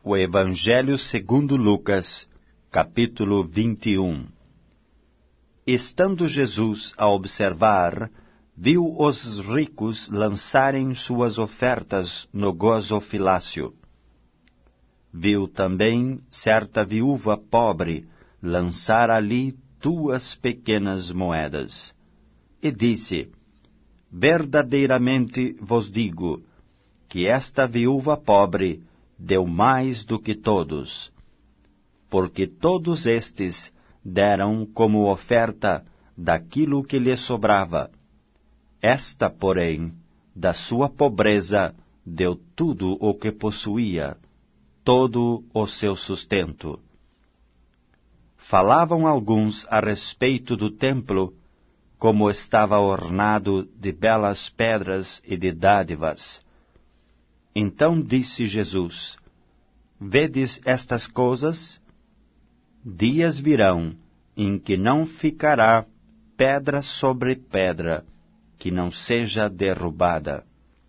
O Evangelho segundo Lucas, capítulo 21. Estando Jesus a observar, viu os ricos lançarem suas ofertas no gasofilácio. Viu também certa viúva pobre lançar ali 2 pequenas moedas. E disse: Verdadeiramente vos digo, que esta viúva pobre deu mais do que todos, porque todos estes deram como oferta daquilo que lhe sobrava. Esta, porém, da sua pobreza, deu tudo o que possuía, todo o seu sustento. Falavam alguns a respeito do templo, como estava ornado de belas pedras e de dádivas. Então disse Jesus: Vedes estas coisas? Dias virão em que não ficará pedra sobre pedra que não seja derrubada.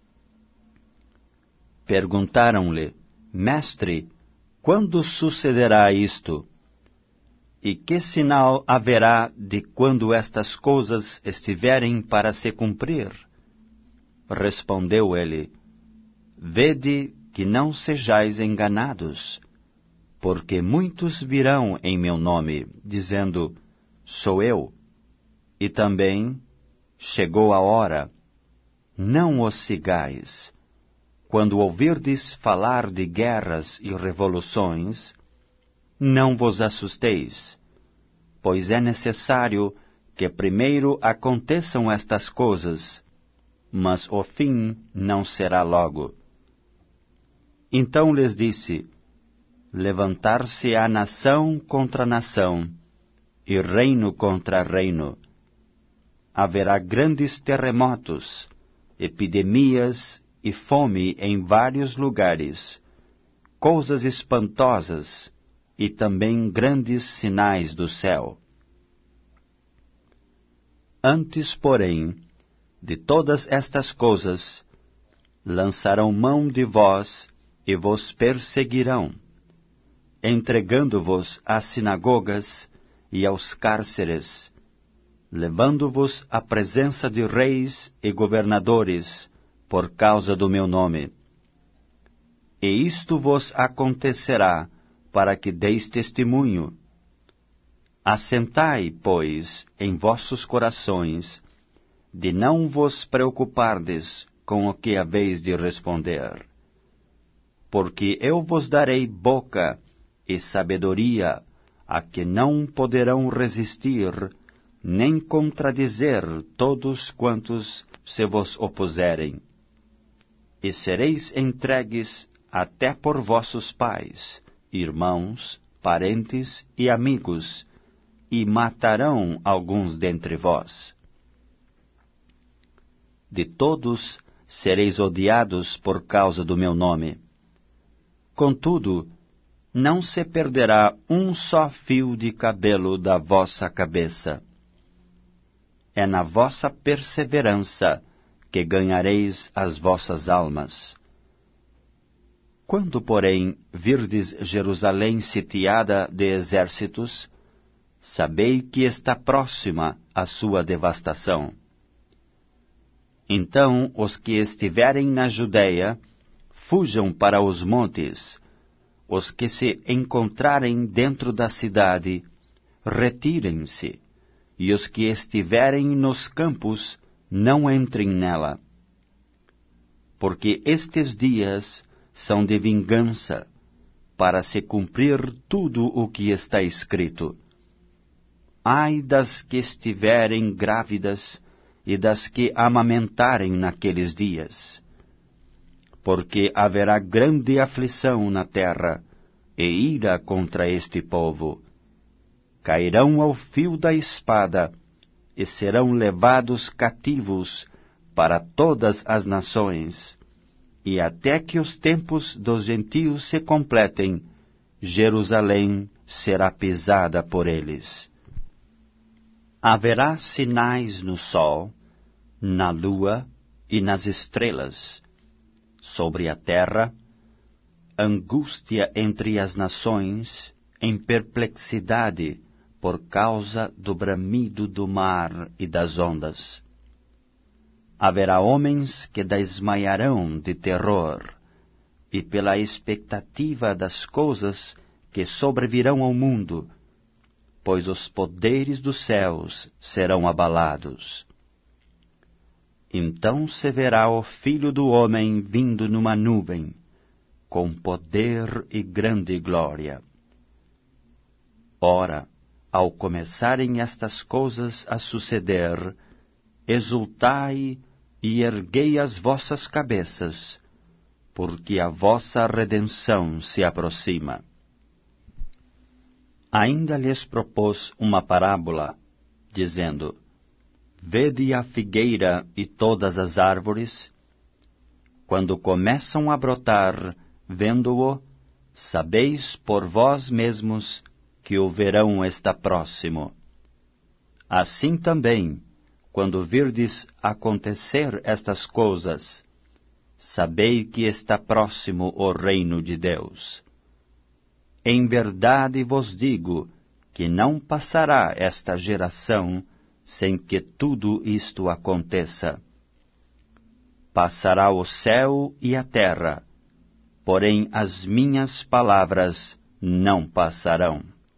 Perguntaram-lhe: Mestre, quando sucederá isto? E que sinal haverá de quando estas coisas estiverem para se cumprir? Respondeu ele: Vede que não sejais enganados, porque muitos virão em meu nome, dizendo: Sou eu. E também: Chegou a hora. Não os sigais. Quando ouvirdes falar de guerras e revoluções, não vos assusteis, pois é necessário que primeiro aconteçam estas coisas, mas o fim não será logo. Então lhes disse: Levantar-se-á nação contra nação, e reino contra reino. Haverá grandes terremotos, epidemias e fome em vários lugares, coisas espantosas e também grandes sinais do céu. Antes, porém, de todas estas coisas, lançarão mão de vós e vos perseguirão, entregando-vos às sinagogas e aos cárceres, levando-vos à presença de reis e governadores, por causa do meu nome. E isto vos acontecerá, para que deis testemunho. Assentai, pois, em vossos corações, de não vos preocupardes com o que haveis de responder. Porque eu vos darei boca e sabedoria a que não poderão resistir, nem contradizer todos quantos se vos opuserem. E sereis entregues até por vossos pais, irmãos, parentes e amigos, e matarão alguns dentre vós. De todos sereis odiados por causa do meu nome. Contudo, não se perderá um só fio de cabelo da vossa cabeça. É na vossa perseverança que ganhareis as vossas almas. Quando, porém, virdes Jerusalém sitiada de exércitos, sabei que está próxima a sua devastação. Então os que estiverem na Judéia, fujam para os montes. Os que se encontrarem dentro da cidade, retirem-se. E os que estiverem nos campos, não entrem nela. Porque estes dias são de vingança, para se cumprir tudo o que está escrito. Ai das que estiverem grávidas e das que amamentarem naqueles dias. Porque haverá grande aflição na terra, e ira contra este povo. Cairão ao fio da espada, e serão levados cativos para todas as nações, e até que os tempos dos gentios se completem, Jerusalém será pisada por eles. Haverá sinais no sol, na lua e nas estrelas. Sobre a terra, angústia entre as nações, em perplexidade, por causa do bramido do mar e das ondas. Haverá homens que desmaiarão de terror, e pela expectativa das coisas que sobrevirão ao mundo, pois os poderes dos céus serão abalados. Então se verá o Filho do Homem vindo numa nuvem, com poder e grande glória. Ora, ao começarem estas coisas a suceder, exultai e erguei as vossas cabeças, porque a vossa redenção se aproxima. Ainda lhes propôs uma parábola, dizendo: Vede a figueira e todas as árvores. Quando começam a brotar, vendo-o, sabeis por vós mesmos que o verão está próximo. Assim também, quando virdes acontecer estas coisas, sabei que está próximo o reino de Deus. Em verdade vos digo que não passará esta geração sem que tudo isto aconteça. Passará o céu e a terra, porém as minhas palavras não passarão.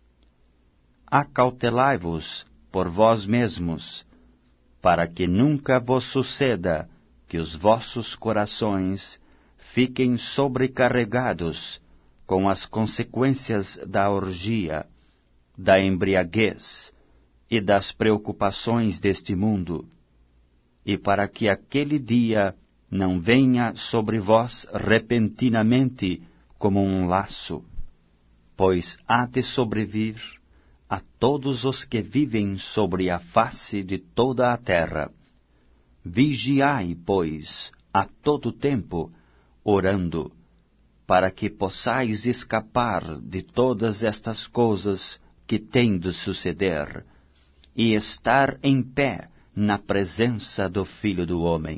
Acautelai-vos por vós mesmos, para que nunca vos suceda que os vossos corações fiquem sobrecarregados com as consequências da orgia, da embriaguez e das preocupações deste mundo, e para que aquele dia não venha sobre vós repentinamente como um laço, pois há de sobrevir a todos os que vivem sobre a face de toda a terra. Vigiai, pois, a todo tempo, orando, para que possais escapar de todas estas coisas que têm de suceder, e estar em pé na presença do Filho do Homem.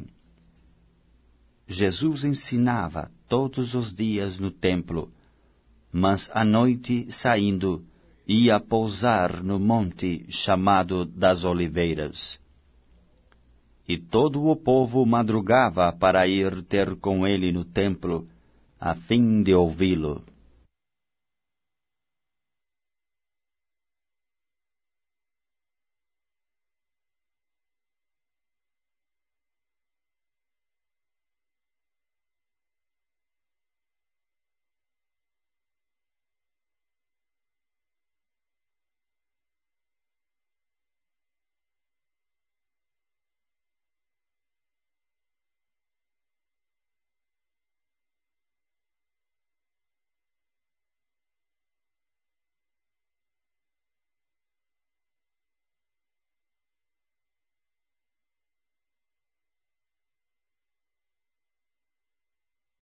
Jesus ensinava todos os dias no templo, mas à noite, saindo, ia pousar no monte chamado das Oliveiras. E todo o povo madrugava para ir ter com ele no templo, a fim de ouvi-lo.